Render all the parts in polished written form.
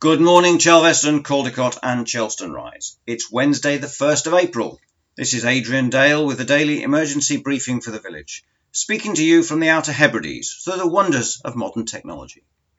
Good morning, Chelveston, Caldicot and Chelston Rise. It's Wednesday the 1st of April. This is Adrian Dale with the daily emergency briefing for the village, speaking to you from the Outer Hebrides through the wonders of modern technology.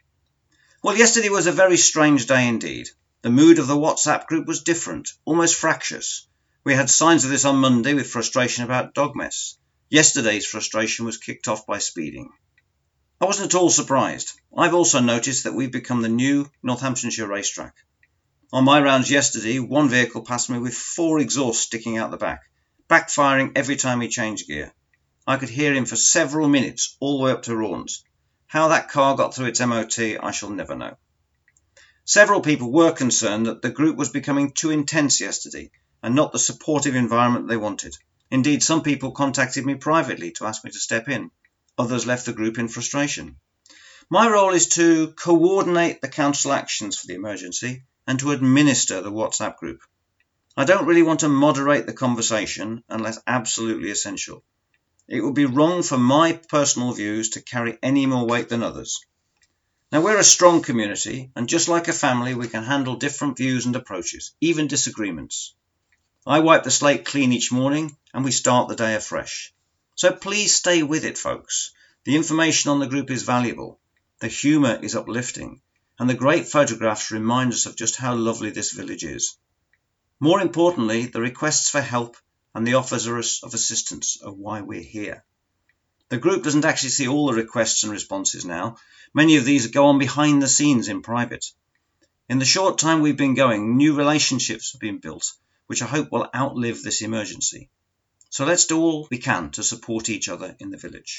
Well, yesterday was a very strange day indeed. The mood of the WhatsApp group was different, almost fractious. We had signs of this on Monday with frustration about dog mess. Yesterday's frustration was kicked off by speeding. I wasn't at all surprised. I've also noticed that we've become the new Northamptonshire racetrack. On my rounds yesterday, one vehicle passed me with 4 exhausts sticking out the back, backfiring every time he changed gear. I could hear him for several minutes all the way up to Raunds. How that car got through its MOT, I shall never know. Several people were concerned that the group was becoming too intense yesterday and not the supportive environment they wanted. Indeed, some people contacted me privately to ask me to step in. Others left the group in frustration. My role is to coordinate the council actions for the emergency and to administer the WhatsApp group. I don't really want to moderate the conversation unless absolutely essential. It would be wrong for my personal views to carry any more weight than others. Now, we're a strong community, and just like a family, we can handle different views and approaches, even disagreements. I wipe the slate clean each morning, and we start the day afresh. So please stay with it, folks. The information on the group is valuable, the humour is uplifting, and the great photographs remind us of just how lovely this village is. More importantly, the requests for help and the offers of assistance are why we're here. The group doesn't actually see all the requests and responses now. Many of these go on behind the scenes in private. In the short time we've been going, new relationships have been built, which I hope will outlive this emergency. So let's do all we can to support each other in the village.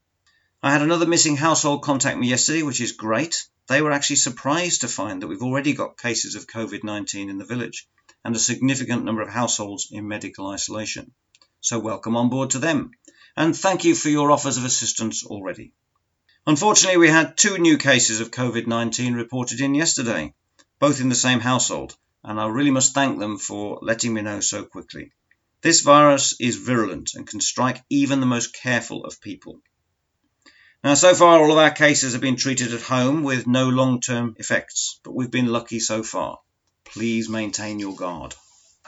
I had another missing household contact me yesterday, which is great. They were actually surprised to find that we've already got cases of COVID-19 in the village and a significant number of households in medical isolation. So welcome on board to them. And thank you for your offers of assistance already. Unfortunately, we had 2 new cases of COVID-19 reported in yesterday, both in the same household, and I really must thank them for letting me know so quickly. This virus is virulent and can strike even the most careful of people. Now, so far, all of our cases have been treated at home with no long-term effects, but we've been lucky so far. Please maintain your guard.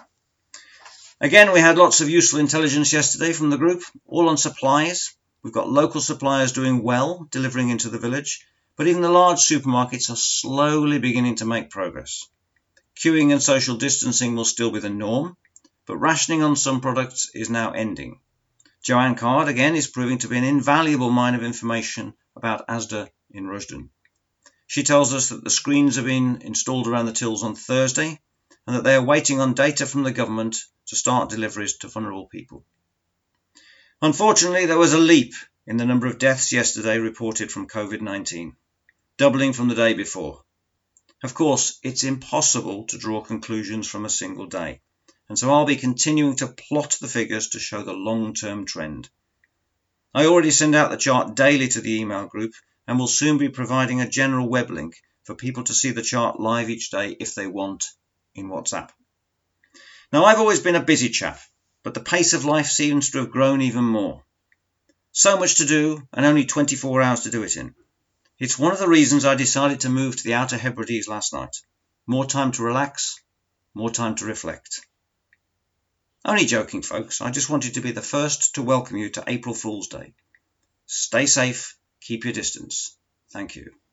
Again, we had lots of useful intelligence yesterday from the group, all on supplies. We've got local suppliers doing well, delivering into the village, but even the large supermarkets are slowly beginning to make progress. Queuing and social distancing will still be the norm, but rationing on some products is now ending. Joanne Card, again, is proving to be an invaluable mine of information about Asda in Rushden. She tells us that the screens have been installed around the tills on Thursday and that they are waiting on data from the government to start deliveries to vulnerable people. Unfortunately, there was a leap in the number of deaths yesterday reported from COVID-19, doubling from the day before. Of course, it's impossible to draw conclusions from a single day, and so I'll be continuing to plot the figures to show the long-term trend. I already send out the chart daily to the email group and will soon be providing a general web link for people to see the chart live each day if they want in WhatsApp. Now, I've always been a busy chap, but the pace of life seems to have grown even more. So much to do and only 24 hours to do it in. It's one of the reasons I decided to move to the Outer Hebrides last night. More time to relax, more time to reflect. Only joking, folks. I just wanted to be the first to welcome you to April Fool's Day. Stay safe, keep your distance. Thank you.